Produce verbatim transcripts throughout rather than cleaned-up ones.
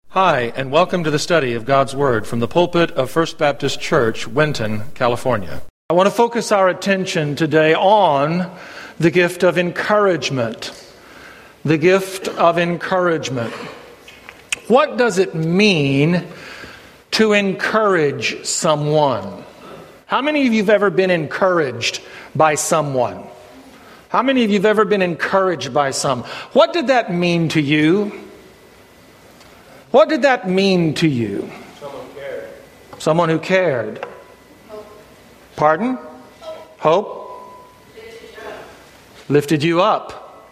Hi, and welcome to the study of God's Word from the pulpit of First Baptist Church, Winton, California. I want to focus our attention today on the gift of encouragement. The gift of encouragement. What does it mean to encourage someone? How many of you have ever been encouraged by someone? How many of you have ever been encouraged by some? What did that mean to you? What did that mean to you? Someone cared. Someone who cared. Hope. Pardon? Hope? Lifted you up.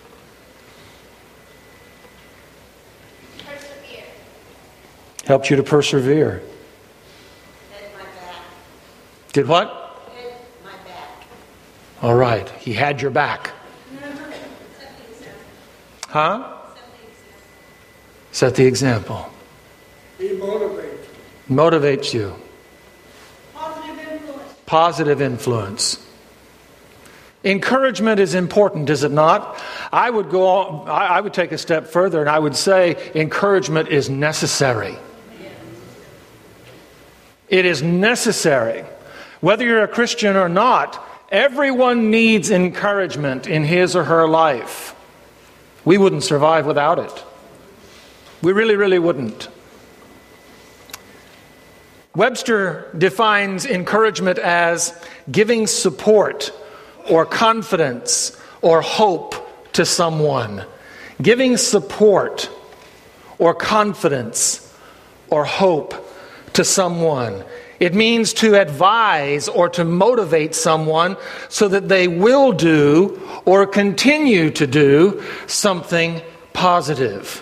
Persevere. Helped you to persevere. Had my back. Did what? Had my back. All right. He had your back. Huh? Set the example. He motivates. Motivates you. Positive influence. Positive influence. Encouragement is important, is it not? I would go on, I I would take a step further and I would say encouragement is necessary. It is necessary. Whether you're a Christian or not, everyone needs encouragement in his or her life. We wouldn't survive without it. We really, really wouldn't. Webster defines encouragement as giving support or confidence or hope to someone. Giving support or confidence or hope to someone. It means to advise or to motivate someone so that they will do or continue to do something positive.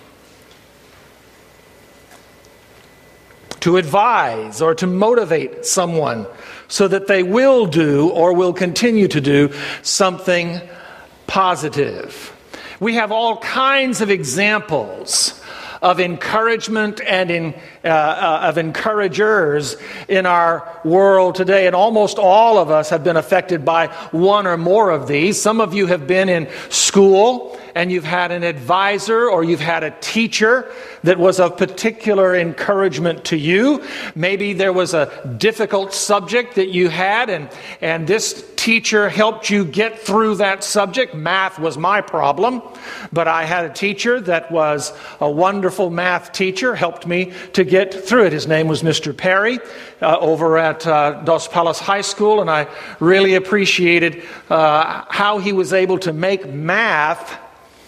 To advise or to motivate someone so that they will do or will continue to do something positive. We have all kinds of examples of encouragement and in, uh, uh, of encouragers in our world today. And almost all of us have been affected by one or more of these. Some of you have been in school and you've had an advisor or you've had a teacher that was of particular encouragement to you. Maybe there was a difficult subject that you had and, and this teacher helped you get through that subject. Math was my problem, but I had a teacher that was a wonderful math teacher, helped me to get through it. His name was Mister Perry uh, over at uh, Dos Palos High School, and I really appreciated uh, how he was able to make math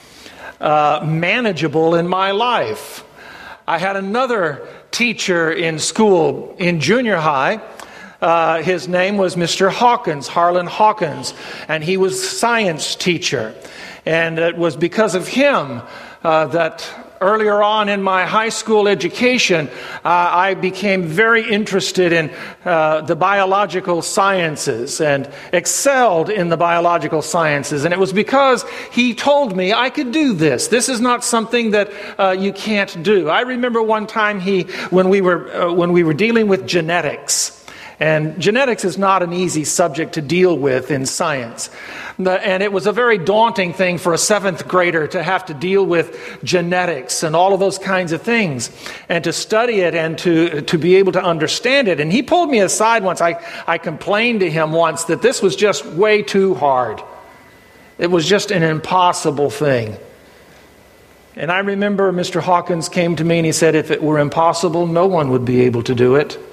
uh, manageable in my life. I had another teacher in school in junior high. Uh, his name was Mister Hawkins, Harlan Hawkins, and he was a science teacher. And it was because of him uh, that earlier on in my high school education, uh, I became very interested in uh, the biological sciences and excelled in the biological sciences. And it was because he told me I could do this. This is not something that uh, you can't do. I remember one time he, when we were uh, when we were dealing with genetics. And genetics is not an easy subject to deal with in science. And it was a very daunting thing for a seventh grader to have to deal with genetics and all of those kinds of things, and to study it and to, to be able to understand it. And he pulled me aside once. I, I complained to him once that this was just way too hard. It was just an impossible thing. And I remember Mister Hawkins came to me and he said, if it were impossible, no one would be able to do it.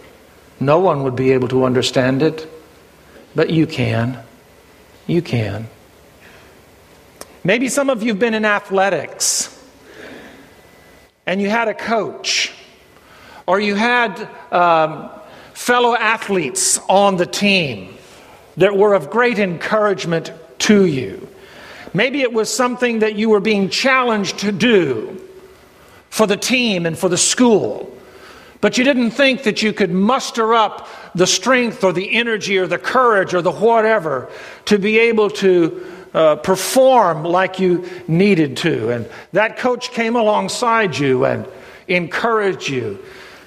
No one would be able to understand it, but you can. You can. Maybe some of you have been in athletics, and you had a coach, or you had um, fellow athletes on the team that were of great encouragement to you. Maybe it was something that you were being challenged to do for the team and for the school. But you didn't think that you could muster up the strength or the energy or the courage or the whatever to be able to uh, perform like you needed to. And that coach came alongside you and encouraged you.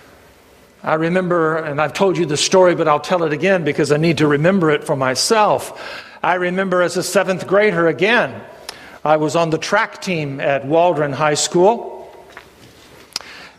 I remember, and I've told you the story, but I'll tell it again because I need to remember it for myself. I remember as a seventh grader again, I was on the track team at Waldron High School.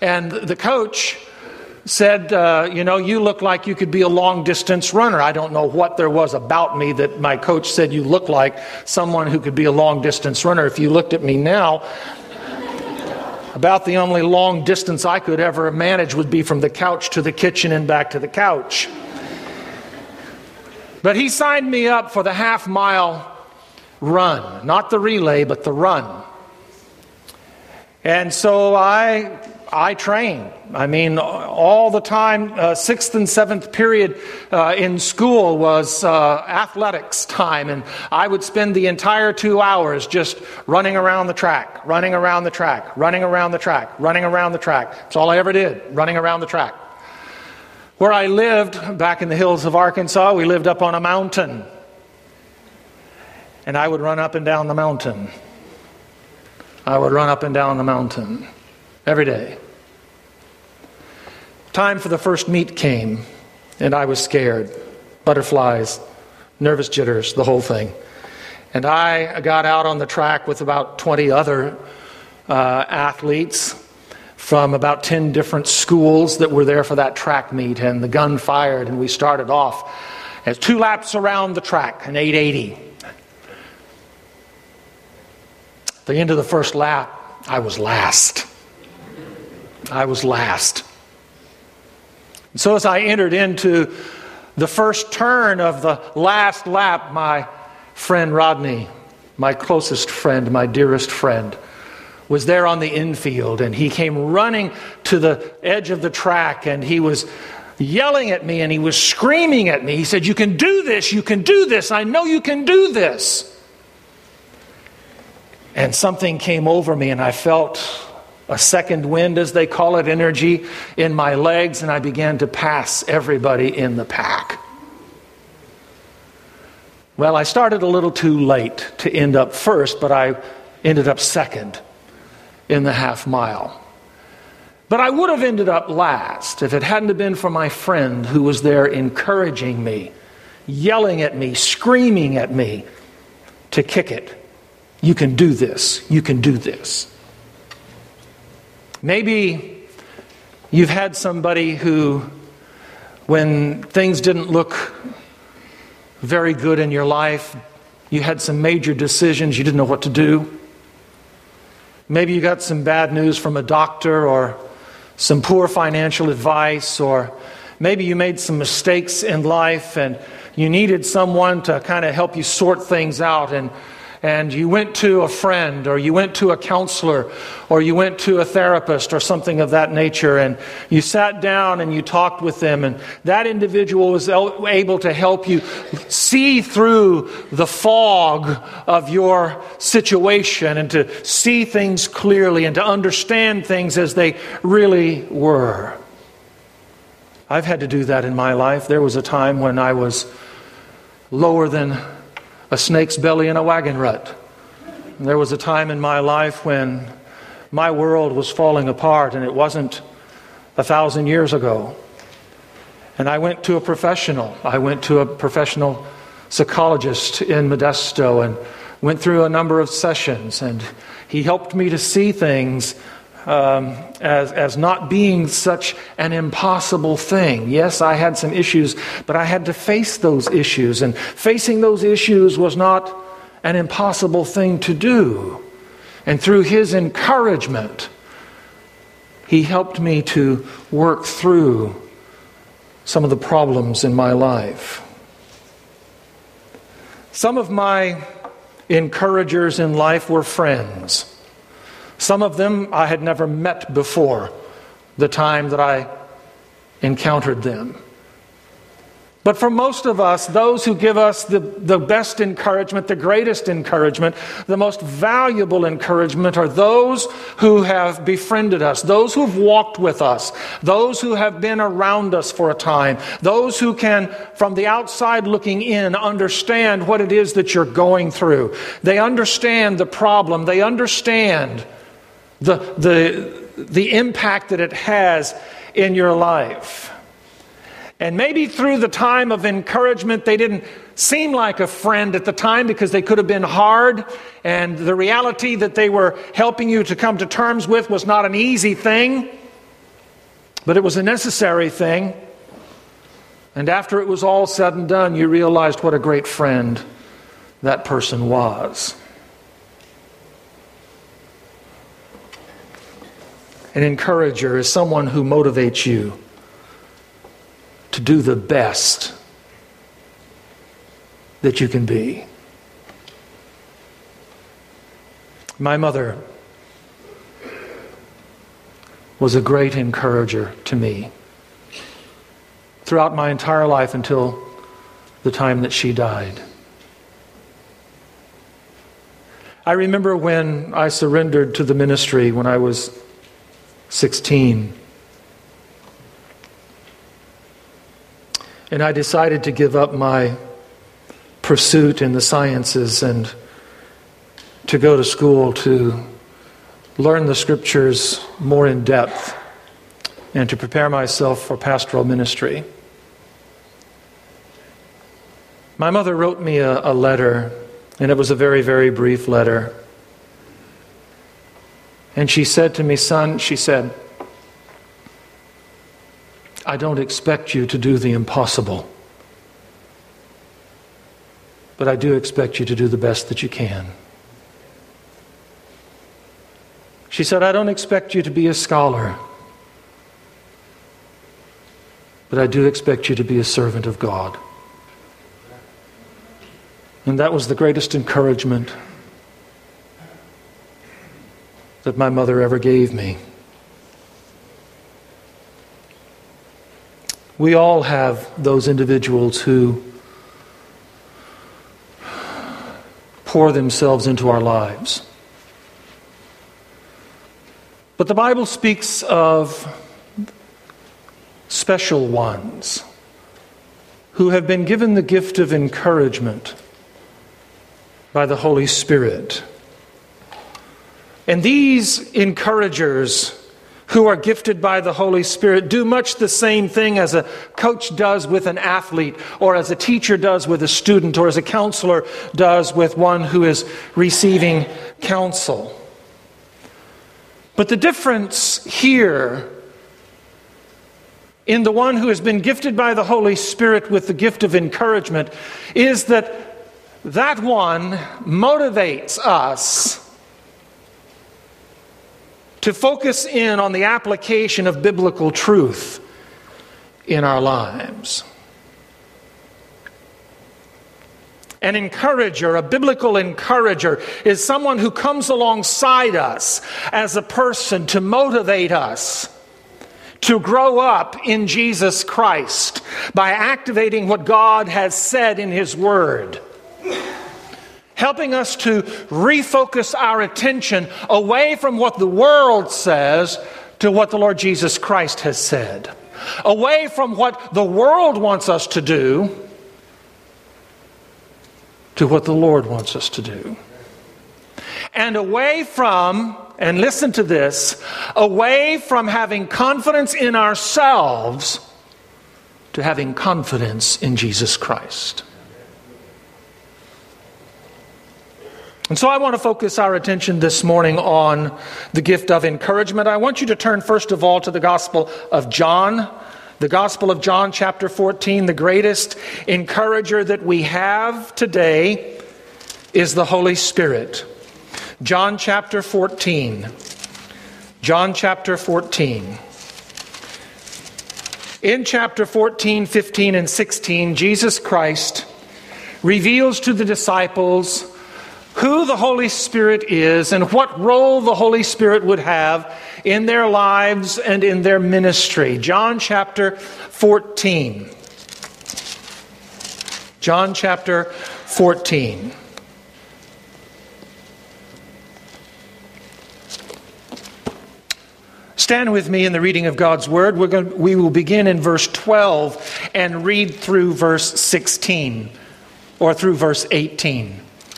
And the coach said, uh, you know, you look like you could be a long-distance runner. I don't know what there was about me that my coach said you look like someone who could be a long-distance runner. If you looked at me now, about the only long distance I could ever manage would be from the couch to the kitchen and back to the couch. But he signed me up for the half-mile run, not the relay, but the run. And so I I trained. I mean, all the time, uh, sixth and seventh period uh, in school was uh, athletics time, and I would spend the entire two hours just running around the track, running around the track, running around the track, running around the track. That's all I ever did, running around the track. Where I lived, back in the hills of Arkansas, we lived up on a mountain. And I would run up and down the mountain. I would run up and down the mountain every day. Time for the first meet came, and I was scared. Butterflies, nervous jitters, the whole thing. And I got out on the track with about twenty other uh, athletes from about ten different schools that were there for that track meet, and the gun fired, and we started off as two laps around the track, an eight eighty. At the end of the first lap, I was last. I was last. And so as I entered into the first turn of the last lap, my friend Rodney, my closest friend, my dearest friend, was there on the infield, and he came running to the edge of the track, and he was yelling at me, and he was screaming at me. He said, "You can do this, you can do this, I know you can do this." And something came over me, and I felt a second wind, as they call it, energy in my legs, and I began to pass everybody in the pack. Well, I started a little too late to end up first, but I ended up second in the half mile. But I would have ended up last if it hadn't been for my friend who was there encouraging me, yelling at me, screaming at me to kick it. You can do this. You can do this. Maybe you've had somebody who, when things didn't look very good in your life, you had some major decisions, you didn't know what to do. Maybe you got some bad news from a doctor, or some poor financial advice, or maybe you made some mistakes in life and you needed someone to kind of help you sort things out, and And you went to a friend, or you went to a counselor, or you went to a therapist, or something of that nature, and you sat down and you talked with them, and that individual was able to help you see through the fog of your situation, and to see things clearly, and to understand things as they really were. I've had to do that in my life. There was a time when I was lower than a snake's belly in a wagon rut. And there was a time in my life when my world was falling apart, and it wasn't a thousand years ago. And I went to a professional. I went to a professional psychologist in Modesto and went through a number of sessions, and he helped me to see things Um, as, as not being such an impossible thing. Yes, I had some issues, but I had to face those issues, and facing those issues was not an impossible thing to do. And through his encouragement, he helped me to work through some of the problems in my life. Some of my encouragers in life were friends. Some of them I had never met before the time that I encountered them. But for most of us, those who give us the, the best encouragement, the greatest encouragement, the most valuable encouragement are those who have befriended us, those who have walked with us, those who have been around us for a time, those who can, from the outside looking in, understand what it is that you're going through. They understand the problem. They understand the, the, the impact that it has in your life. And maybe through the time of encouragement, they didn't seem like a friend at the time because they could have been hard, and the reality that they were helping you to come to terms with was not an easy thing. But it was a necessary thing. And after it was all said and done, you realized what a great friend that person was. An encourager is someone who motivates you to do the best that you can be. My mother was a great encourager to me throughout my entire life until the time that she died. I remember when I surrendered to the ministry when I was sixteen. And I decided to give up my pursuit in the sciences and to go to school to learn the scriptures more in depth and to prepare myself for pastoral ministry. My mother wrote me a, a letter, and it was a very, very brief letter. And she said to me, son, she said, I don't expect you to do the impossible, but I do expect you to do the best that you can. She said, I don't expect you to be a scholar, but I do expect you to be a servant of God. And that was the greatest encouragement that my mother ever gave me. We all have those individuals who pour themselves into our lives. But the Bible speaks of special ones who have been given the gift of encouragement by the Holy Spirit. And these encouragers who are gifted by the Holy Spirit do much the same thing as a coach does with an athlete, or as a teacher does with a student, or as a counselor does with one who is receiving counsel. But the difference here in the one who has been gifted by the Holy Spirit with the gift of encouragement is that that one motivates us to focus in on the application of biblical truth in our lives. An encourager, a biblical encourager, is someone who comes alongside us as a person to motivate us to grow up in Jesus Christ by activating what God has said in His Word, helping us to refocus our attention away from what the world says to what the Lord Jesus Christ has said, away from what the world wants us to do to what the Lord wants us to do. And away from, and listen to this, away from having confidence in ourselves to having confidence in Jesus Christ. And so I want to focus our attention this morning on the gift of encouragement. I want you to turn first of all to the Gospel of John. The Gospel of John, chapter fourteen, the greatest encourager that we have today is the Holy Spirit. John chapter fourteen. John chapter fourteen. In chapter fourteen, fifteen, and sixteen, Jesus Christ reveals to the disciples who the Holy Spirit is and what role the Holy Spirit would have in their lives and in their ministry. John chapter fourteen. John chapter fourteen. Stand with me in the reading of God's Word. We're going, we will begin in verse twelve and read through verse sixteen, or through verse eighteen.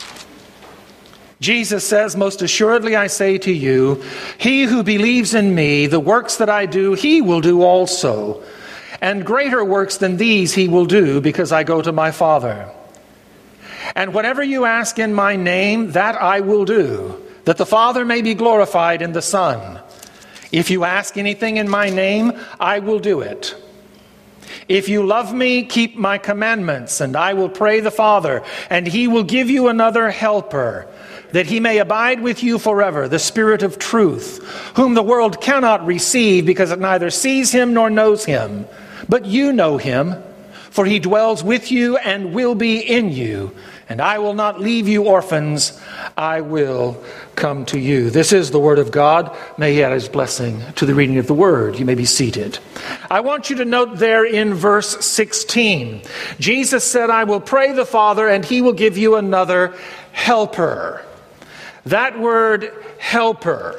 Jesus says, "Most assuredly I say to you, he who believes in me, the works that I do, he will do also. And greater works than these he will do, because I go to my Father. And whatever you ask in my name, that I will do, that the Father may be glorified in the Son. If you ask anything in my name, I will do it. If you love me, keep my commandments, and I will pray the Father, and he will give you another helper, that he may abide with you forever, the Spirit of truth, whom the world cannot receive because it neither sees him nor knows him. But you know him, for he dwells with you and will be in you. And I will not leave you orphans, I will come to you. This is the word of God. May he add his blessing to the reading of the word. You may be seated. I want you to note there in verse sixteen, Jesus said, I will pray the Father, and he will give you another helper. That word helper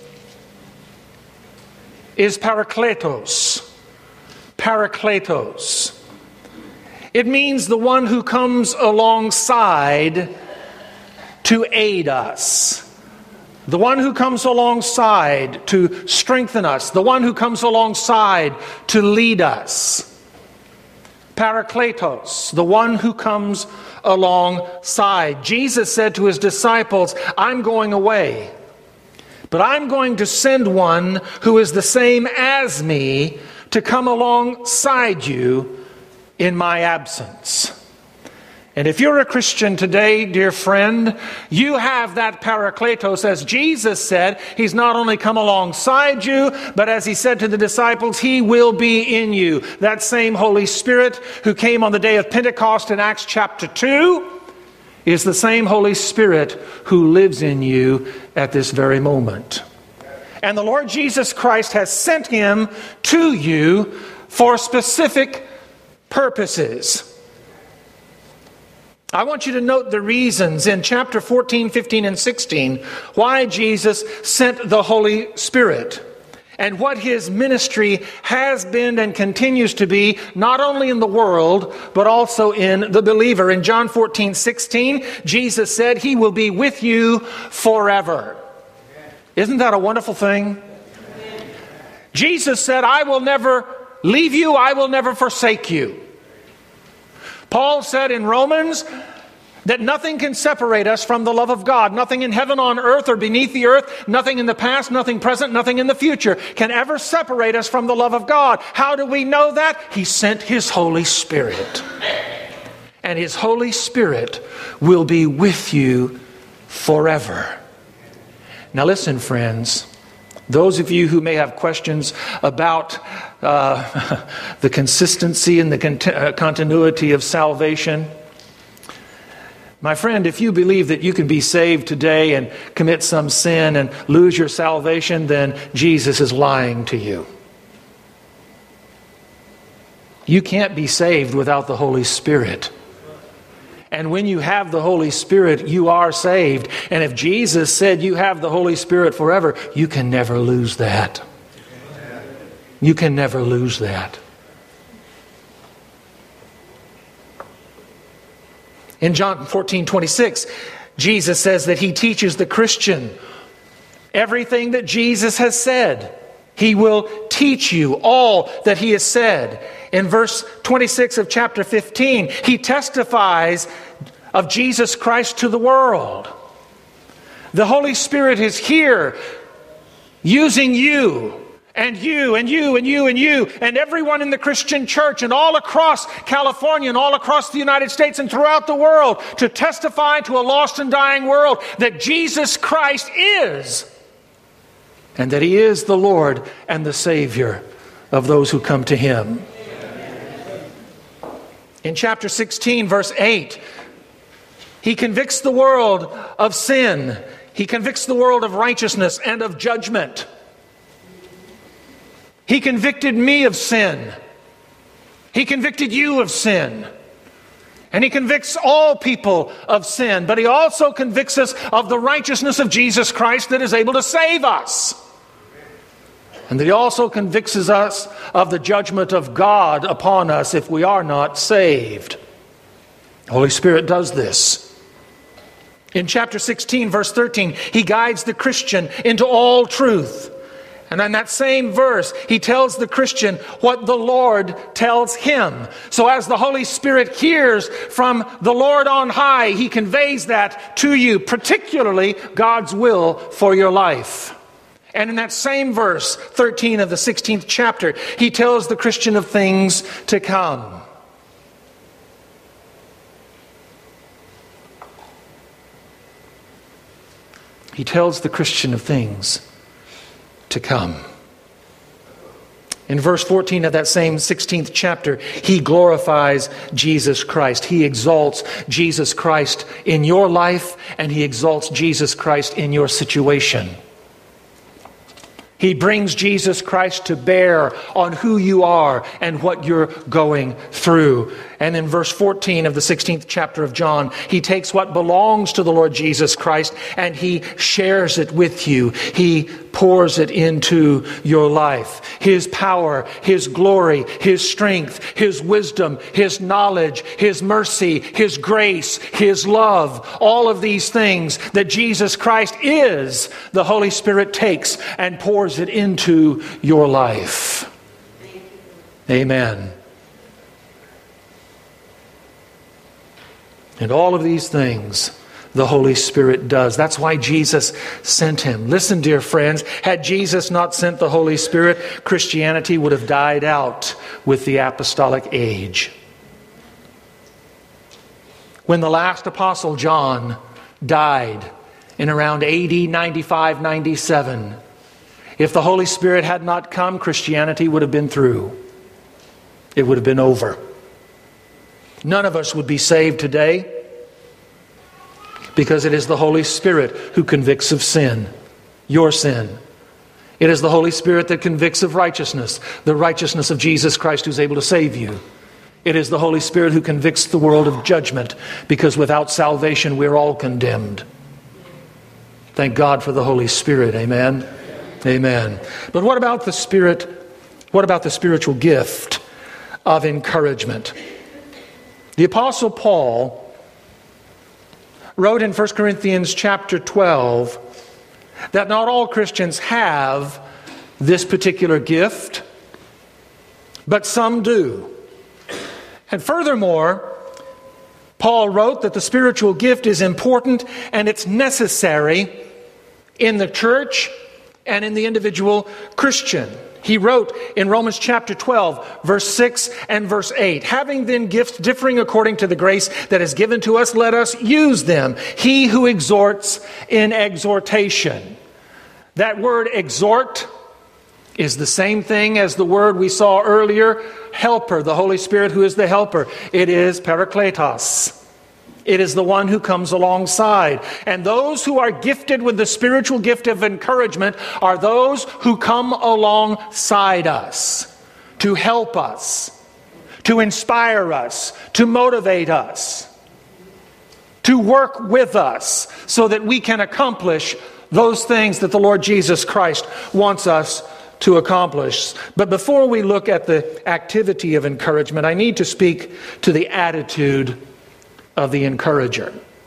is parakletos. Parakletos. It means the one who comes alongside to aid us. The one who comes alongside to strengthen us. The one who comes alongside to lead us. Parakletos, the one who comes alongside. Jesus said to his disciples, I'm going away, but I'm going to send one who is the same as me to come alongside you in my absence. And if you're a Christian today, dear friend, you have that parakletos. As Jesus said, he's not only come alongside you, but as he said to the disciples, he will be in you. That same Holy Spirit who came on the day of Pentecost in Acts chapter two is the same Holy Spirit who lives in you at this very moment. And the Lord Jesus Christ has sent him to you for specific purposes. I want you to note the reasons in chapter fourteen, fifteen, and sixteen why Jesus sent the Holy Spirit and what his ministry has been and continues to be, not only in the world, but also in the believer. In John fourteen, sixteen, Jesus said, he will be with you forever. Isn't that a wonderful thing? Jesus said, I will never leave you, I will never forsake you. Paul said in Romans that nothing can separate us from the love of God. Nothing in heaven, on earth, or beneath the earth, nothing in the past, nothing present, nothing in the future can ever separate us from the love of God. How do we know that? He sent his Holy Spirit. And his Holy Spirit will be with you forever. Now listen, friends. Those of you who may have questions about uh, the consistency and the cont- uh, continuity of salvation, my friend, if you believe that you can be saved today and commit some sin and lose your salvation, then Jesus is lying to you. You can't be saved without the Holy Spirit. And when you have the Holy Spirit, you are saved. And if Jesus said you have the Holy Spirit forever, you can never lose that. You can never lose that. In John fourteen, twenty-six, Jesus says that he teaches the Christian everything that Jesus has said. He will teach you all that he has said. In verse twenty-six of chapter fifteen, he testifies of Jesus Christ to the world. The Holy Spirit is here using you and you and you and you and you and everyone in the Christian church and all across California and all across the United States and throughout the world to testify to a lost and dying world that Jesus Christ is, and that he is the Lord and the Savior of those who come to him. In chapter sixteen, verse eight, he convicts the world of sin. He convicts the world of righteousness and of judgment. He convicted me of sin. He convicted you of sin. And he convicts all people of sin. But he also convicts us of the righteousness of Jesus Christ that is able to save us. And that he also convicts us of the judgment of God upon us if we are not saved. The Holy Spirit does this. In chapter sixteen, verse thirteen, he guides the Christian into all truth. And in that same verse, he tells the Christian what the Lord tells him. So as the Holy Spirit hears from the Lord on high, he conveys that to you, particularly God's will for your life. And in that same verse, thirteen of the sixteenth chapter, he tells the Christian of things to come. He tells the Christian of things to come. In verse fourteen of that same sixteenth chapter, he glorifies Jesus Christ. He exalts Jesus Christ in your life, and he exalts Jesus Christ in your situation. He brings Jesus Christ to bear on who you are and what you're going through. And in verse fourteen of the sixteenth chapter of John, he takes what belongs to the Lord Jesus Christ and he shares it with you. He pours it into your life. His power, his glory, his strength, his wisdom, his knowledge, his mercy, his grace, his love, all of these things that Jesus Christ is, the Holy Spirit takes and pours it into your life. Amen. And all of these things the Holy Spirit does. That's why Jesus sent him. Listen, dear friends, had Jesus not sent the Holy Spirit, Christianity would have died out with the apostolic age. When the last apostle, John, died in around A D ninety-five ninety-seven, if the Holy Spirit had not come, Christianity would have been through. It would have been over. None of us would be saved today, because it is the Holy Spirit who convicts of sin, your sin. It is the Holy Spirit that convicts of righteousness, the righteousness of Jesus Christ who's able to save you. It is the Holy Spirit who convicts the world of judgment, because without salvation we're all condemned. Thank God for the Holy Spirit. Amen. Amen. But what about the Spirit? What about the spiritual gift of encouragement? The Apostle Paul wrote in First Corinthians chapter twelve that not all Christians have this particular gift, but some do. And furthermore, Paul wrote that the spiritual gift is important and it's necessary in the church and in the individual Christian. He wrote in Romans chapter twelve, verse six and verse eight, having then gifts differing according to the grace that is given to us, let us use them. He who exhorts in exhortation. That word exhort is the same thing as the word we saw earlier, helper, the Holy Spirit who is the helper. It is parakletos. It is the one who comes alongside. And those who are gifted with the spiritual gift of encouragement are those who come alongside us to help us, to inspire us, to motivate us, to work with us so that we can accomplish those things that the Lord Jesus Christ wants us to accomplish. But before we look at the activity of encouragement, I need to speak to the attitude of the encourager.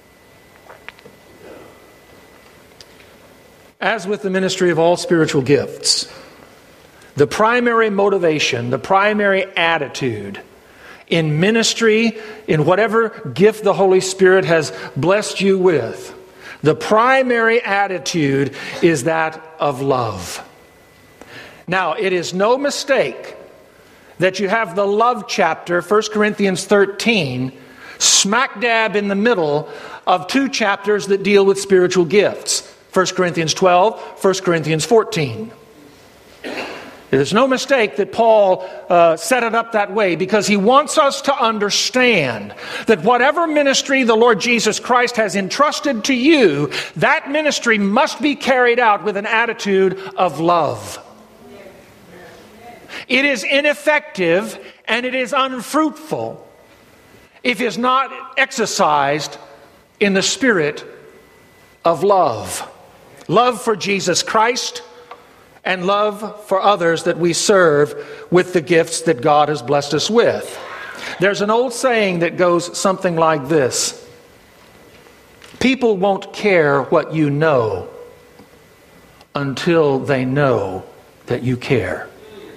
As with the ministry of all spiritual gifts, the primary motivation, the primary attitude in ministry, in whatever gift the Holy Spirit has blessed you with, the primary attitude is that of love. Now, it is no mistake that you have the love chapter, First Corinthians thirteen, smack dab in the middle of two chapters that deal with spiritual gifts. First Corinthians twelve, First Corinthians fourteen. There's no mistake that Paul uh, set it up that way, because he wants us to understand that whatever ministry the Lord Jesus Christ has entrusted to you, that ministry must be carried out with an attitude of love. It is ineffective and it is unfruitful if it is not exercised in the spirit of love. Love for Jesus Christ and love for others that we serve with the gifts that God has blessed us with. There's an old saying that goes something like this: people won't care what you know until they know that you care.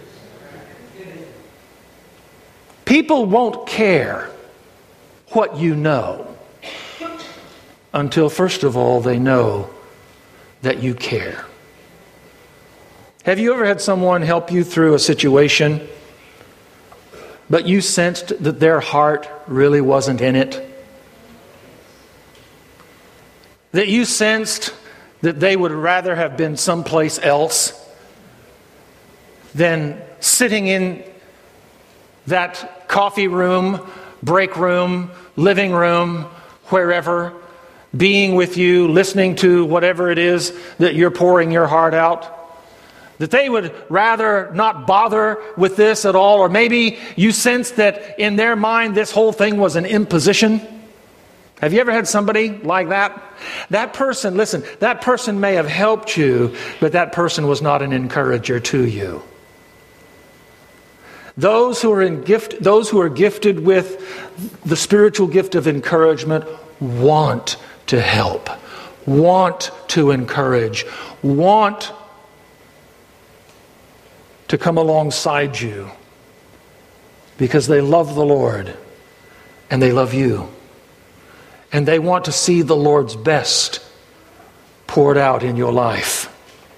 People won't care what you know until, first of all, they know that you care. Have you ever had someone help you through a situation, but you sensed that their heart really wasn't in it? That you sensed that they would rather have been someplace else than sitting in that coffee room, break room, living room, wherever, being with you, listening to whatever it is that you're pouring your heart out? That they would rather not bother with this at all, or maybe you sense that in their mind this whole thing was an imposition. Have you ever had somebody like that? That person, listen, that person may have helped you, but that person was not an encourager to you. Those who are in gift, those who are gifted with the spiritual gift of encouragement want to help, want to encourage, want to come alongside you because they love the Lord and they love you. And they want to see the Lord's best poured out in your life.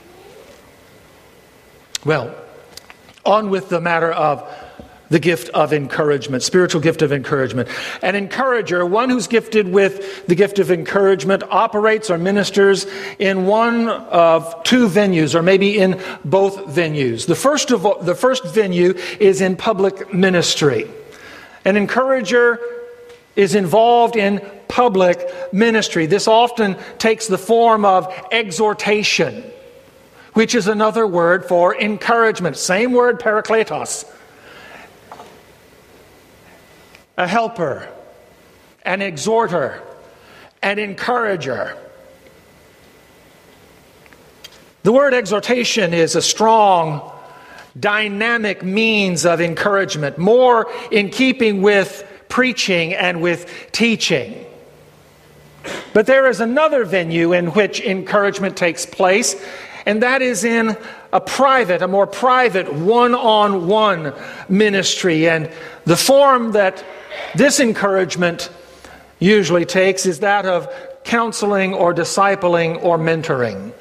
Well, on with the matter of the gift of encouragement, spiritual gift of encouragement. An encourager, one who's gifted with the gift of encouragement, operates or ministers in one of two venues, or maybe in both venues. The first of all, the first venue is in public ministry. An encourager is involved in public ministry. This often takes the form of exhortation, which is another word for encouragement. Same word, parakletos. A helper, an exhorter, an encourager. The word exhortation is a strong, dynamic means of encouragement, more in keeping with preaching and with teaching. But there is another venue in which encouragement takes place, and that is in a private, a more private, one-on-one ministry. And the form that this encouragement usually takes is that of counseling or discipling or mentoring.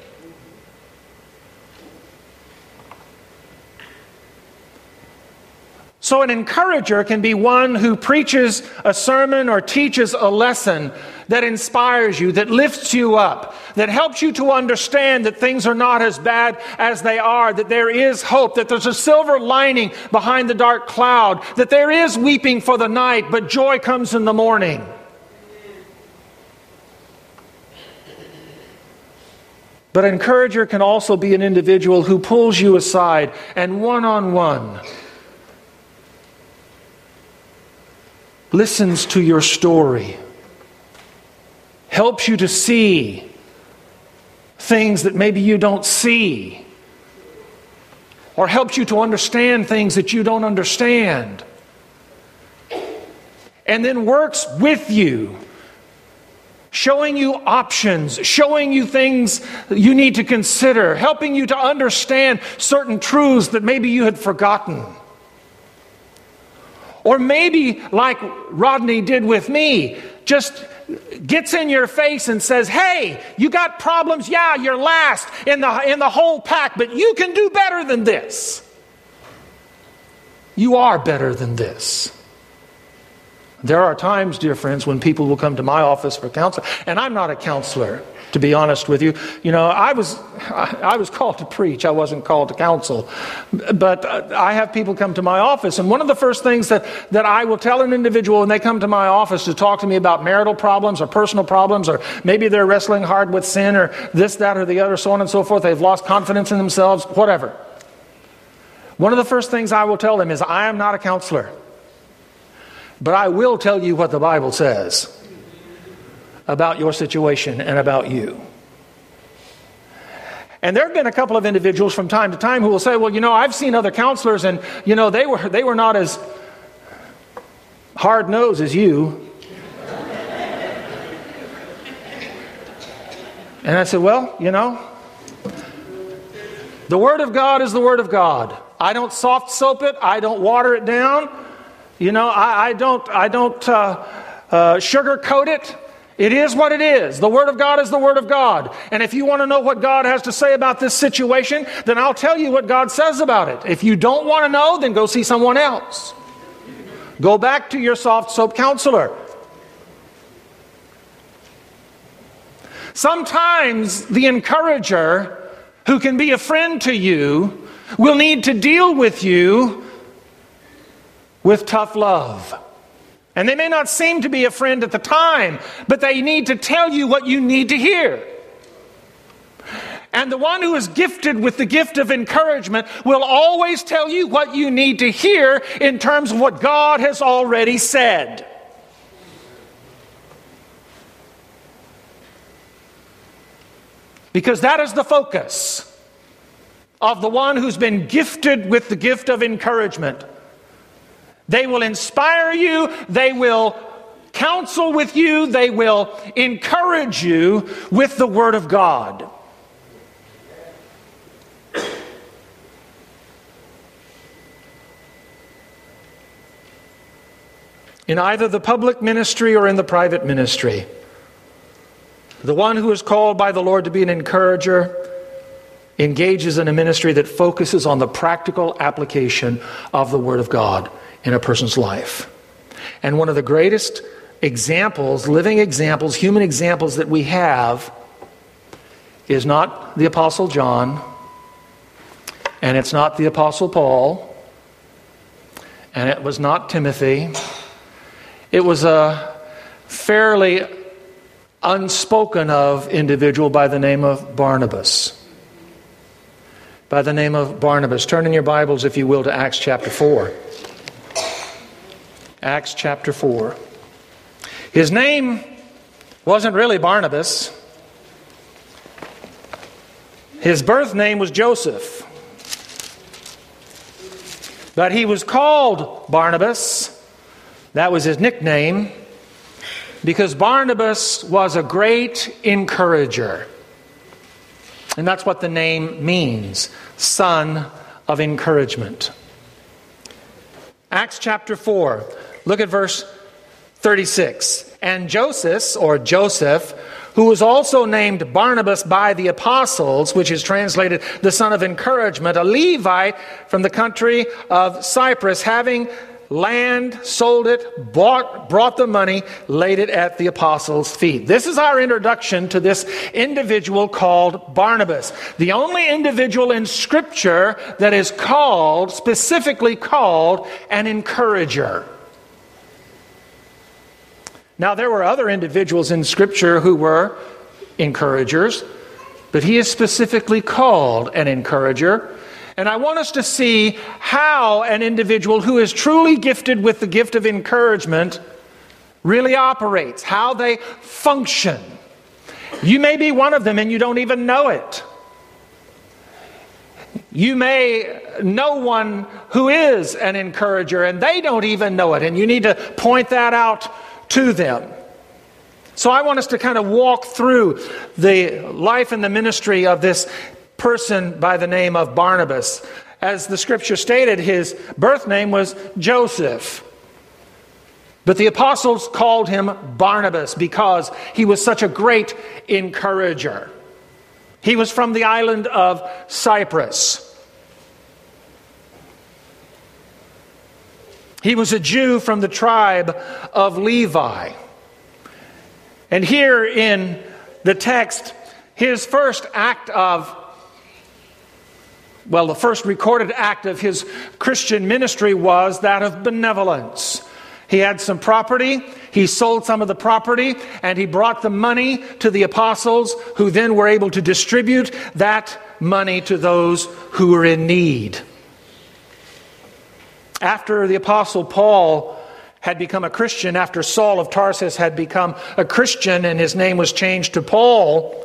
So an encourager can be one who preaches a sermon or teaches a lesson that inspires you, that lifts you up, that helps you to understand that things are not as bad as they are, that there is hope, that there's a silver lining behind the dark cloud, that there is weeping for the night, but joy comes in the morning. But an encourager can also be an individual who pulls you aside and one-on-one listens to your story, helps you to see things that maybe you don't see, or helps you to understand things that you don't understand, and then works with you, showing you options, showing you things you need to consider, helping you to understand certain truths that maybe you had forgotten. Or maybe, like Rodney did with me, just gets in your face and says, hey, you got problems? Yeah, you're last in the, in the whole pack, but you can do better than this. You are better than this. There are times, dear friends, when people will come to my office for counseling, and I'm not a counselor, to be honest with you. You know, I was I, I was called to preach. I wasn't called to counsel. But uh, I have people come to my office, and one of the first things that, that I will tell an individual when they come to my office to talk to me about marital problems or personal problems, or maybe they're wrestling hard with sin or this, that, or the other, so on and so forth. They've lost confidence in themselves, whatever. One of the first things I will tell them is, I am not a counselor. But I will tell you what the Bible says about your situation and about you. And there have been a couple of individuals from time to time who will say, well, you know, I've seen other counselors and, you know, they were they were not as hard-nosed as you. And I said, well, you know, the Word of God is the Word of God. I don't soft soap it. I don't water it down. You know, I, I don't I don't uh, uh, sugarcoat it. It is what it is. The Word of God is the Word of God. And if you want to know what God has to say about this situation, then I'll tell you what God says about it. If you don't want to know, then go see someone else. Go back to your soft soap counselor. Sometimes the encourager, who can be a friend to you, will need to deal with you with tough love. And they may not seem to be a friend at the time, but they need to tell you what you need to hear. And the one who is gifted with the gift of encouragement will always tell you what you need to hear in terms of what God has already said. Because that is the focus of the one who's been gifted with the gift of encouragement. They will inspire you, they will counsel with you, they will encourage you with the Word of God. In either the public ministry or in the private ministry, the one who is called by the Lord to be an encourager engages in a ministry that focuses on the practical application of the Word of God in a person's life. And one of the greatest examples, living examples, human examples that we have is not the Apostle John, and it's not the Apostle Paul, and it was not Timothy. It was a fairly unspoken of individual by the name of Barnabas. By the name of Barnabas. Turn in your Bibles, if you will, to Acts chapter four. Acts chapter four. His name wasn't really Barnabas. His birth name was Joseph. But he was called Barnabas. That was his nickname, because Barnabas was a great encourager. And that's what the name means, son of encouragement. Acts chapter four, look at verse thirty-six. And Joseph, or Joseph, who was also named Barnabas by the apostles, which is translated the son of encouragement, a Levite from the country of Cyprus, having land, sold it, bought, brought the money, laid it at the apostles' feet. This is our introduction to this individual called Barnabas. The only individual in Scripture that is called, specifically called, an encourager. Now, there were other individuals in Scripture who were encouragers, but he is specifically called an encourager. And I want us to see how an individual who is truly gifted with the gift of encouragement really operates, how they function. You may be one of them and you don't even know it. You may know one who is an encourager and they don't even know it, and you need to point that out to them. So I want us to kind of walk through the life and the ministry of this person by the name of Barnabas. As the Scripture stated, his birth name was Joseph. But the apostles called him Barnabas because he was such a great encourager. He was from the island of Cyprus. He was a Jew from the tribe of Levi. And here in the text, his first act of, well, the first recorded act of his Christian ministry was that of benevolence. He had some property, he sold some of the property, and he brought the money to the apostles, who then were able to distribute that money to those who were in need. After the apostle Paul had become a Christian, after Saul of Tarsus had become a Christian and his name was changed to Paul,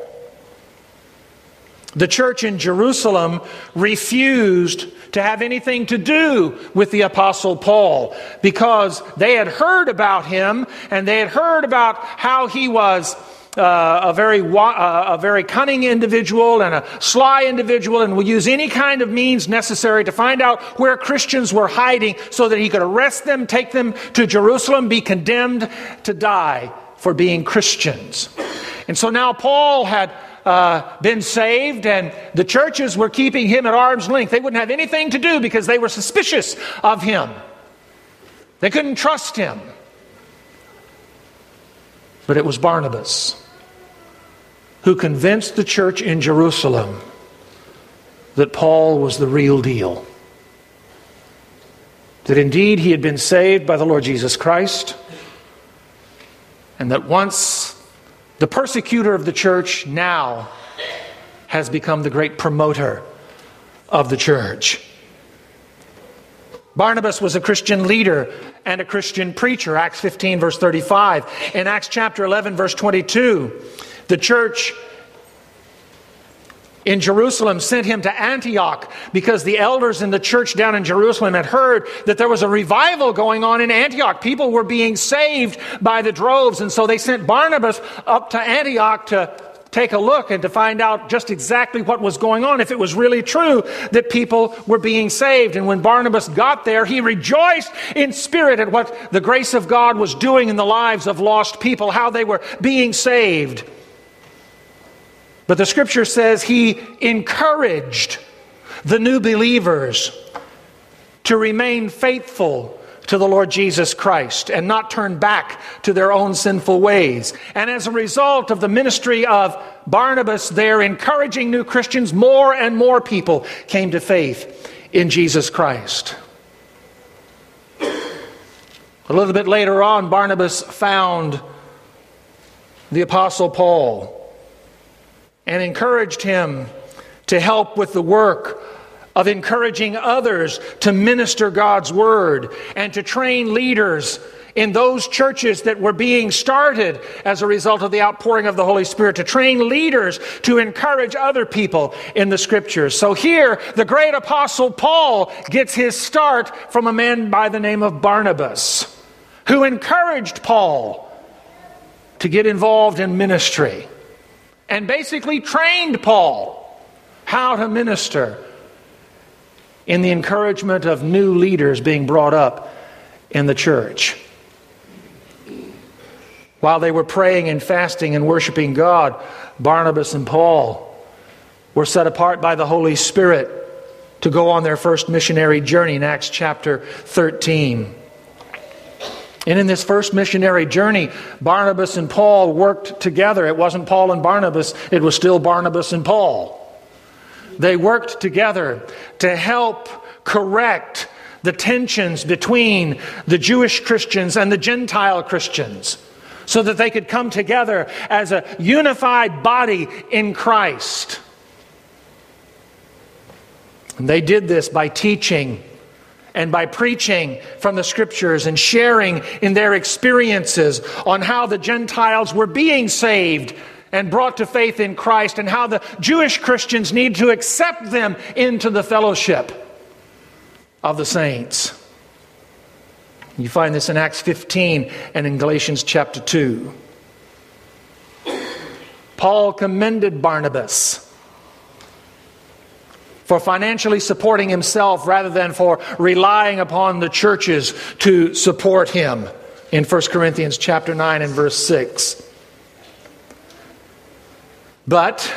the church in Jerusalem refused to have anything to do with the Apostle Paul because they had heard about him and they had heard about how he was uh, a very uh, a very cunning individual and a sly individual and would use any kind of means necessary to find out where Christians were hiding so that he could arrest them, take them to Jerusalem, be condemned to die for being Christians. And so now Paul had uh, been saved, and the churches were keeping him at arm's length. They wouldn't have anything to do because they were suspicious of him. They couldn't trust him. But it was Barnabas who convinced the church in Jerusalem that Paul was the real deal. That indeed he had been saved by the Lord Jesus Christ, and that once the persecutor of the church now has become the great promoter of the church. Barnabas was a Christian leader and a Christian preacher. Acts fifteen verse thirty-five. In Acts chapter eleven verse twenty-two, the church in Jerusalem sent him to Antioch because the elders in the church down in Jerusalem had heard that there was a revival going on in Antioch. People were being saved by the droves, and so they sent Barnabas up to Antioch to take a look and to find out just exactly what was going on, if it was really true that people were being saved. And when Barnabas got there, he rejoiced in spirit at what the grace of God was doing in the lives of lost people, how they were being saved. But the scripture says he encouraged the new believers to remain faithful to the Lord Jesus Christ and not turn back to their own sinful ways. And as a result of the ministry of Barnabas there encouraging new Christians, more and more people came to faith in Jesus Christ. A little bit later on, Barnabas found the Apostle Paul and encouraged him to help with the work of encouraging others to minister God's word and to train leaders in those churches that were being started as a result of the outpouring of the Holy Spirit, to train leaders to encourage other people in the scriptures. So here, the great apostle Paul gets his start from a man by the name of Barnabas, who encouraged Paul to get involved in ministry and basically trained Paul how to minister in the encouragement of new leaders being brought up in the church. While they were praying and fasting and worshiping God, Barnabas and Paul were set apart by the Holy Spirit to go on their first missionary journey in Acts chapter thirteen. And in this first missionary journey, Barnabas and Paul worked together. It wasn't Paul and Barnabas, it was still Barnabas and Paul. They worked together to help correct the tensions between the Jewish Christians and the Gentile Christians, so that they could come together as a unified body in Christ. And they did this by teaching and by preaching from the scriptures and sharing in their experiences on how the Gentiles were being saved and brought to faith in Christ, and how the Jewish Christians need to accept them into the fellowship of the saints. You find this in Acts fifteen and in Galatians chapter two. Paul commended Barnabas for financially supporting himself rather than for relying upon the churches to support him in First Corinthians chapter nine and verse six. But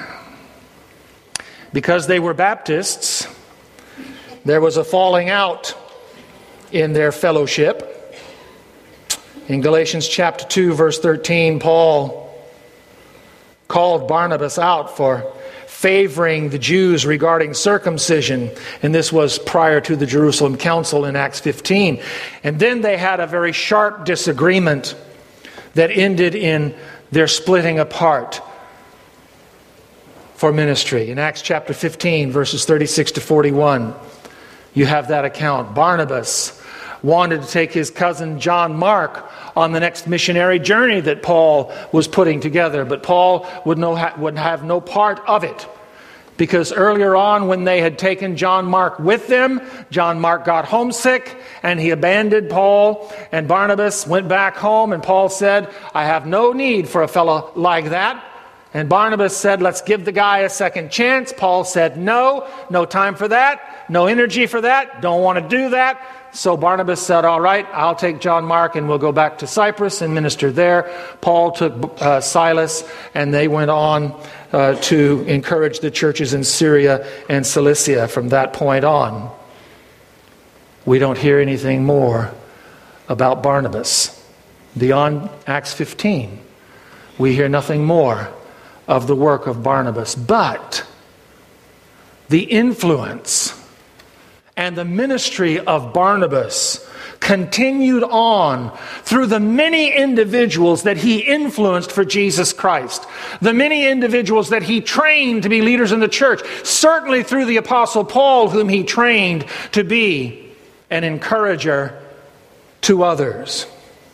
because they were Baptists, there was a falling out in their fellowship. In Galatians chapter two, verse thirteen, Paul called Barnabas out for favoring the Jews regarding circumcision, and this was prior to the Jerusalem Council in Acts fifteen. And then they had a very sharp disagreement that ended in their splitting apart for ministry. In Acts chapter fifteen, verses thirty-six to forty-one, you have that account. Barnabas wanted to take his cousin John Mark on the next missionary journey that Paul was putting together, but Paul would, no, would have no part of it, because earlier on when they had taken John Mark with them, John Mark got homesick and he abandoned Paul, and Barnabas went back home, and Paul said, I have no need for a fellow like that. And Barnabas said, let's give the guy a second chance. Paul said, no, no time for that. no energy for that, don't want to do that. So Barnabas said, all right, I'll take John Mark and we'll go back to Cyprus and minister there. Paul took uh, Silas, and they went on uh, to encourage the churches in Syria and Cilicia from that point on. We don't hear anything more about Barnabas. Beyond Acts fifteen, we hear nothing more of the work of Barnabas. But the influence and the ministry of Barnabas continued on through the many individuals that he influenced for Jesus Christ. The many individuals that he trained to be leaders in the church. Certainly through the Apostle Paul, whom he trained to be an encourager to others.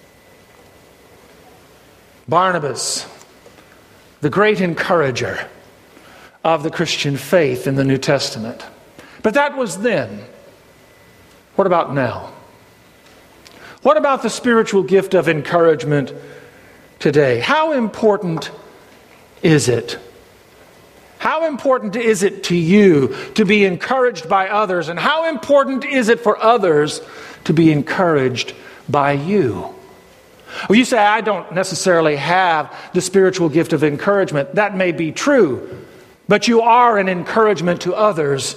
Barnabas, the great encourager of the Christian faith in the New Testament. But that was then. What about now? What about the spiritual gift of encouragement today? How important is it? How important is it to you to be encouraged by others? And how important is it for others to be encouraged by you? Well, you say, I don't necessarily have the spiritual gift of encouragement. That may be true, but you are an encouragement to others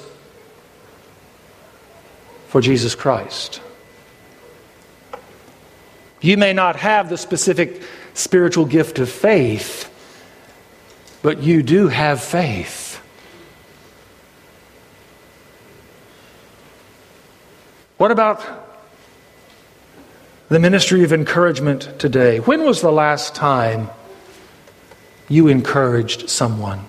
for Jesus Christ. You may not have the specific spiritual gift of faith, but you do have faith. What about the ministry of encouragement today? When was the last time you encouraged someone?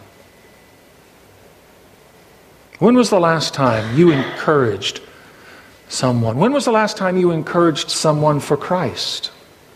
When was the last time you encouraged someone? When was the last time you encouraged someone for Christ?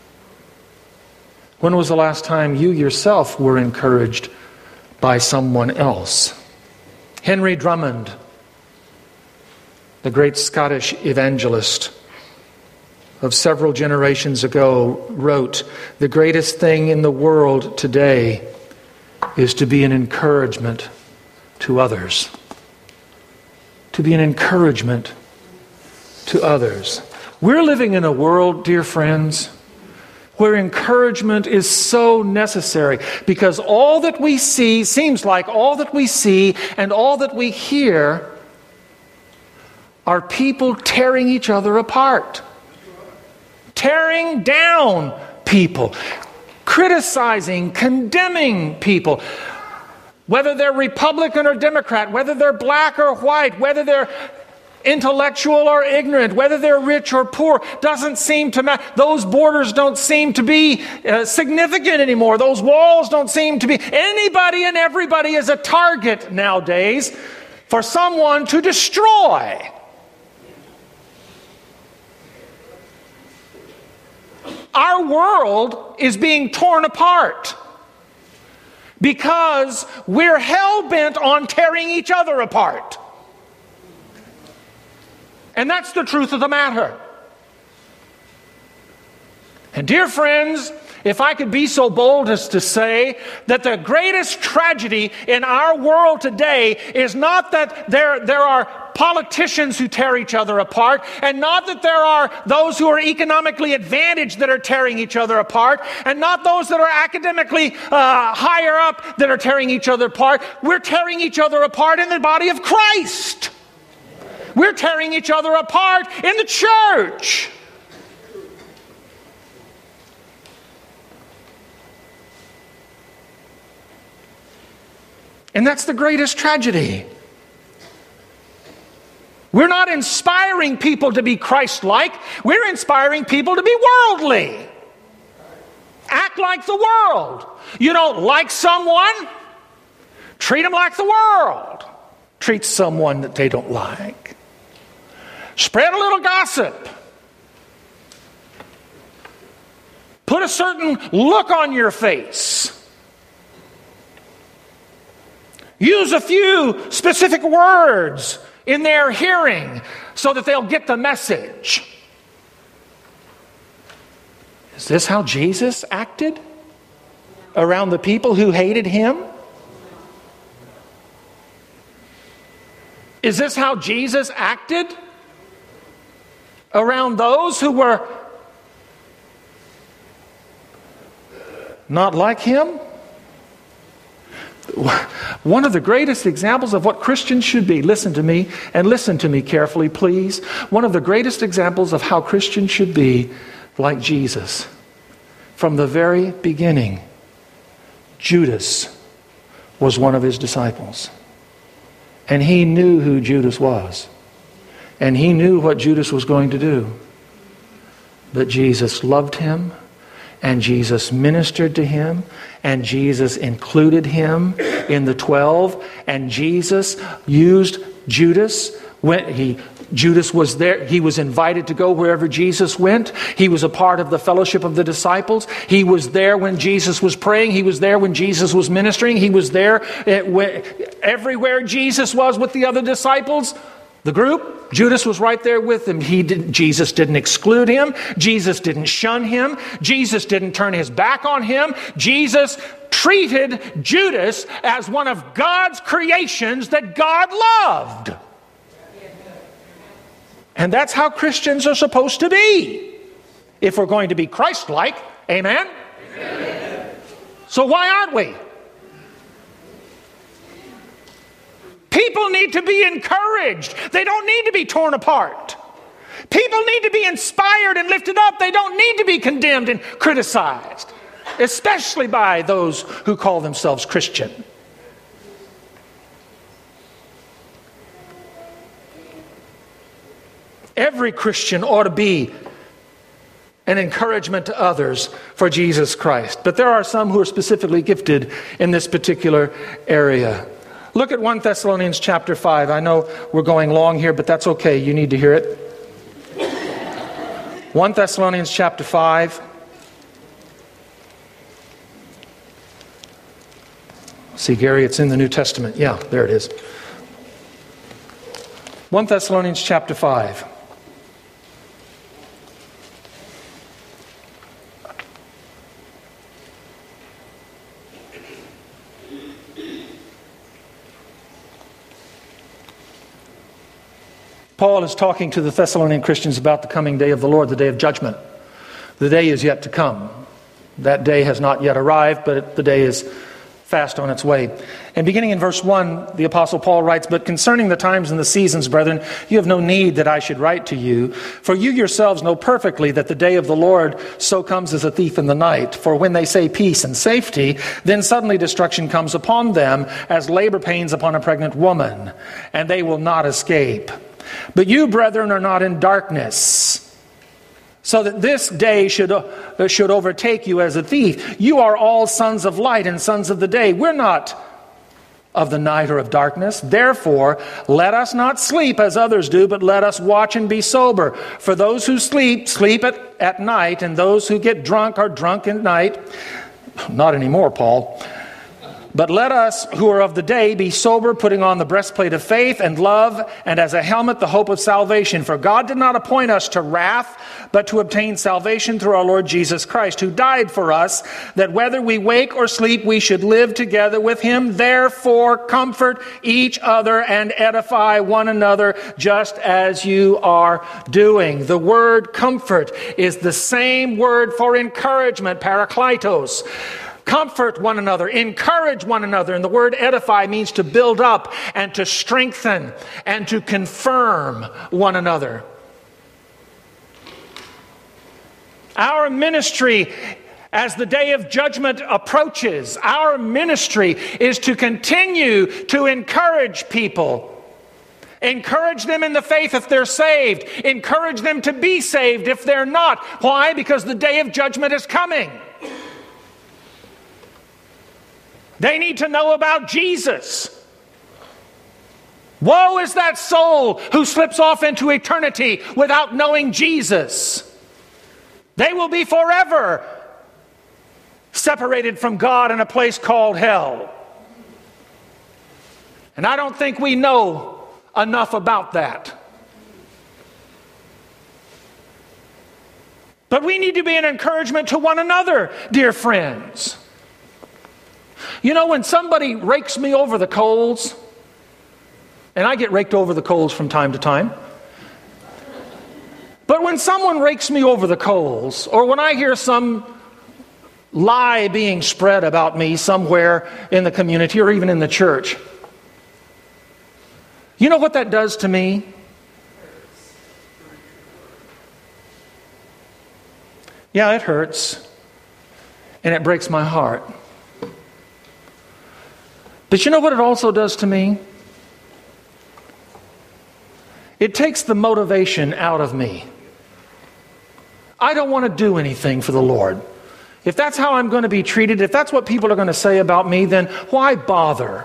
When was the last time you yourself were encouraged by someone else? Henry Drummond, the great Scottish evangelist of several generations ago, wrote, "The greatest thing in the world today is to be an encouragement to others." To be an encouragement to others. We're living in a world, dear friends, where encouragement is so necessary, because all that we see, seems like all that we see and all that we hear are people tearing each other apart. Tearing down people. Criticizing, condemning people. Whether they're Republican or Democrat, whether they're black or white, whether they're intellectual or ignorant, whether they're rich or poor, doesn't seem to matter. Those borders don't seem to be uh, significant anymore. Those walls don't seem to be. Anybody and everybody is a target nowadays for someone to destroy. Our world is being torn apart because we're hell-bent on tearing each other apart. And that's the truth of the matter. And dear friends, if I could be so bold as to say that the greatest tragedy in our world today is not that there, there are politicians who tear each other apart, and not that there are those who are economically advantaged that are tearing each other apart, and not those that are academically uh, higher up that are tearing each other apart. We're tearing each other apart in the body of Christ. We're tearing each other apart in the church. And that's the greatest tragedy. We're not inspiring people to be Christ-like. We're inspiring people to be worldly. Act like the world. You don't like someone? Treat them like the world. Treat someone that they don't like. Spread a little gossip. Put a certain look on your face. Use a few specific words in their hearing so that they'll get the message. Is this how Jesus acted around the people who hated him? Is this how Jesus acted around those who were not like him? One of the greatest examples of what Christians should be, listen to me, and listen to me carefully, please. One of the greatest examples of how Christians should be like Jesus. From the very beginning, Judas was one of his disciples. And he knew who Judas was. And he knew what Judas was going to do. But Jesus loved him. And Jesus ministered to him. And Jesus included him in the twelve. And Jesus used Judas when he Judas was there. He was invited to go wherever Jesus went. He was a part of the fellowship of the disciples. He was there when Jesus was praying. He was there when Jesus was ministering. He was there everywhere Jesus was with the other disciples. The group, Judas was right there with him. He didn't, Jesus didn't exclude him. Jesus didn't shun him. Jesus didn't turn his back on him. Jesus treated Judas as one of God's creations that God loved. And that's how Christians are supposed to be, if we're going to be Christ-like. Amen? Amen. So why aren't we? People need to be encouraged. They don't need to be torn apart. People need to be inspired and lifted up. They don't need to be condemned and criticized, especially by those who call themselves Christian. Every Christian ought to be an encouragement to others for Jesus Christ. But there are some who are specifically gifted in this particular area. Look at First Thessalonians chapter five. I know we're going long here, but that's okay. You need to hear it. First Thessalonians chapter five. See, Gary, it's in the New Testament. Yeah, there it is. First Thessalonians chapter five. Paul is talking to the Thessalonian Christians about the coming day of the Lord, the day of judgment. The day is yet to come. That day has not yet arrived, but the day is fast on its way. And beginning in verse one, the Apostle Paul writes, "But concerning the times and the seasons, brethren, you have no need that I should write to you. For you yourselves know perfectly that the day of the Lord so comes as a thief in the night. For when they say peace and safety, then suddenly destruction comes upon them as labor pains upon a pregnant woman, and they will not escape. But you, brethren, are not in darkness, so that this day should, uh, should overtake you as a thief. You are all sons of light and sons of the day. We're not of the night or of darkness. Therefore, let us not sleep as others do, but let us watch and be sober. For those who sleep, sleep at, at night, and those who get drunk are drunk at night." Not anymore, Paul. "But let us who are of the day be sober, putting on the breastplate of faith and love, and as a helmet the hope of salvation. For God did not appoint us to wrath, but to obtain salvation through our Lord Jesus Christ, who died for us, that whether we wake or sleep, we should live together with him. Therefore comfort each other and edify one another, just as you are doing." The word comfort is the same word for encouragement, parakletos. Comfort one another, encourage one another. And the word edify means to build up and to strengthen and to confirm one another. Our ministry, as the day of judgment approaches, our ministry is to continue to encourage people. Encourage them in the faith if they're saved. Encourage them to be saved if they're not. Why? Because the day of judgment is coming. They need to know about Jesus. Woe is that soul who slips off into eternity without knowing Jesus. They will be forever separated from God in a place called hell. And I don't think we know enough about that. But we need to be an encouragement to one another, dear friends. You know, when somebody rakes me over the coals And I get raked over the coals from time to time. But when someone rakes me over the coals, or when I hear some lie being spread about me somewhere in the community or even in the church, you know what that does to me? Yeah, it hurts. And it breaks my heart. But you know what it also does to me? It takes the motivation out of me. I don't want to do anything for the Lord. If that's how I'm going to be treated, if that's what people are going to say about me, then why bother?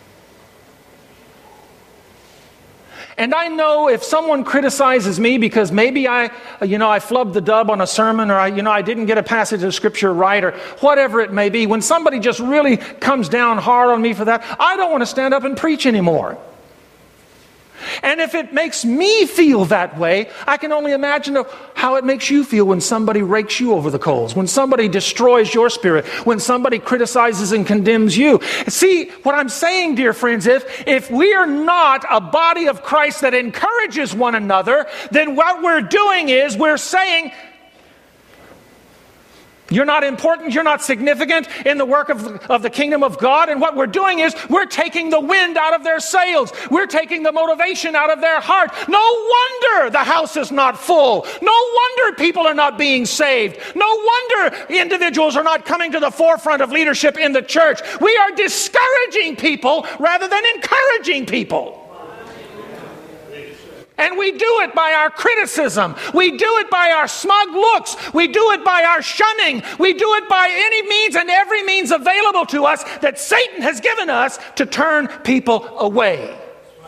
And I know if someone criticizes me because maybe I, you know, I flubbed the dub on a sermon, or I, you know, I didn't get a passage of Scripture right, or whatever it may be, when somebody just really comes down hard on me for that, I don't want to stand up and preach anymore. And if it makes me feel that way, I can only imagine how it makes you feel when somebody rakes you over the coals, when somebody destroys your spirit, when somebody criticizes and condemns you. See, what I'm saying, dear friends, if, if we are not a body of Christ that encourages one another, then what we're doing is we're saying, you're not important, you're not significant in the work of, of the kingdom of God. And what we're doing is we're taking the wind out of their sails. We're taking the motivation out of their heart. No wonder the house is not full. No wonder people are not being saved. No wonder individuals are not coming to the forefront of leadership in the church. We are discouraging people rather than encouraging people. And we do it by our criticism. We do it by our smug looks. We do it by our shunning. We do it by any means and every means available to us that Satan has given us to turn people away.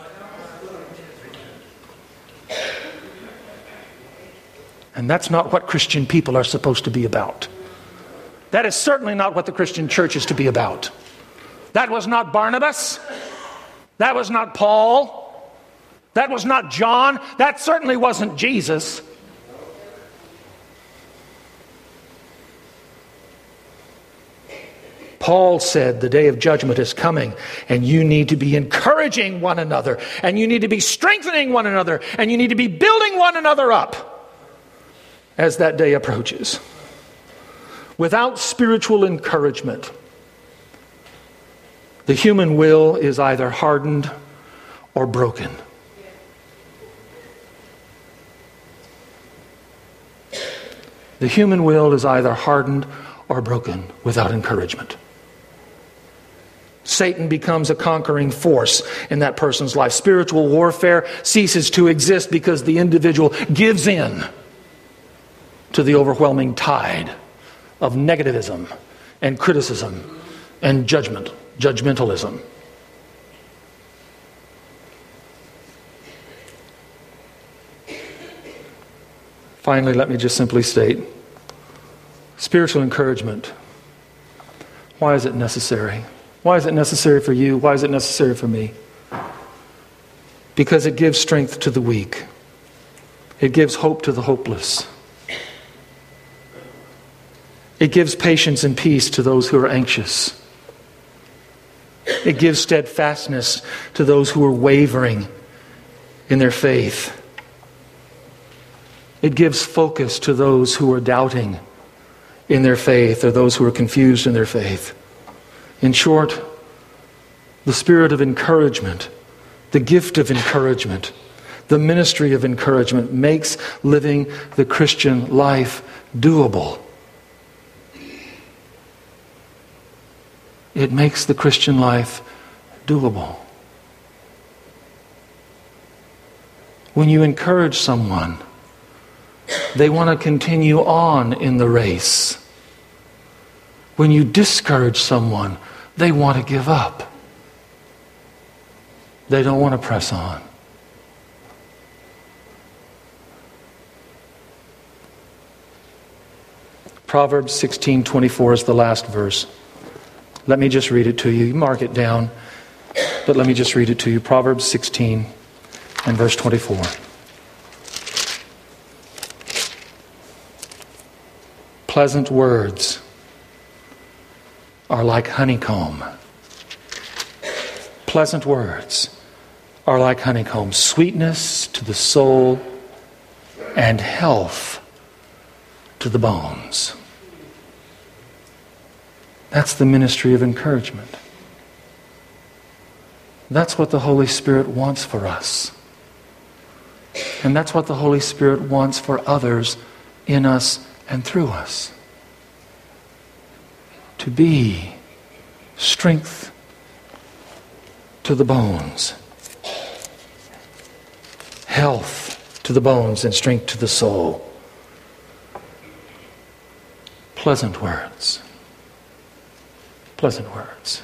And that's not what Christian people are supposed to be about. That is certainly not what the Christian church is to be about. That was not Barnabas. That was not Paul. That was not John. That certainly wasn't Jesus. Paul said the day of judgment is coming, and you need to be encouraging one another, and you need to be strengthening one another, and you need to be building one another up as that day approaches. Without spiritual encouragement, the human will is either hardened or broken. The human will is either hardened or broken without encouragement. Satan becomes a conquering force in that person's life. Spiritual warfare ceases to exist because the individual gives in to the overwhelming tide of negativism and criticism and judgment, judgmentalism. Finally, let me just simply state, spiritual encouragement. Why is it necessary? Why is it necessary for you? Why is it necessary for me? Because it gives strength to the weak. It gives hope to the hopeless. It gives patience and peace to those who are anxious. It gives steadfastness to those who are wavering in their faith. It gives focus to those who are doubting in their faith, or those who are confused in their faith. In short, the spirit of encouragement, the gift of encouragement, the ministry of encouragement makes living the Christian life doable. It makes the Christian life doable. When you encourage someone, they want to continue on in the race. When you discourage someone, they want to give up. They don't want to press on. Proverbs sixteen twenty-four is the last verse. Let me just read it to you. You mark it down, but let me just read it to you. Proverbs sixteen and verse twenty-four. Pleasant words are like honeycomb. Pleasant words are like honeycomb, sweetness to the soul and health to the bones. That's the ministry of encouragement. That's what the Holy Spirit wants for us. And that's what the Holy Spirit wants for others in us and through us. To be strength to the bones, health to the bones, and strength to the soul. Pleasant words. Pleasant words.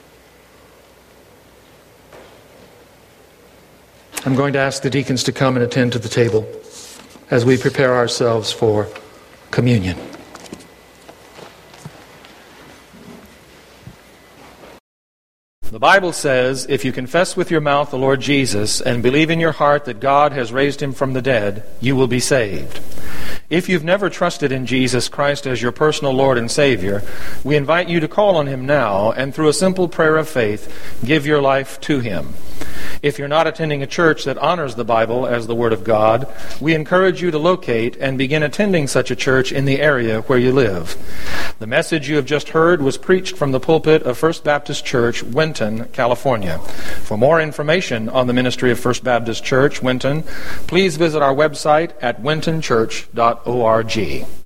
I'm going to ask the deacons to come and attend to the table as we prepare ourselves for communion. The Bible says, if you confess with your mouth the Lord Jesus and believe in your heart that God has raised him from the dead, you will be saved. If you've never trusted in Jesus Christ as your personal Lord and Savior, we invite you to call on him now and through a simple prayer of faith, give your life to him. If you're not attending a church that honors the Bible as the Word of God, we encourage you to locate and begin attending such a church in the area where you live. The message you have just heard was preached from the pulpit of First Baptist Church, Winton, California. For more information on the ministry of First Baptist Church, Winton, please visit our website at winton church dot org.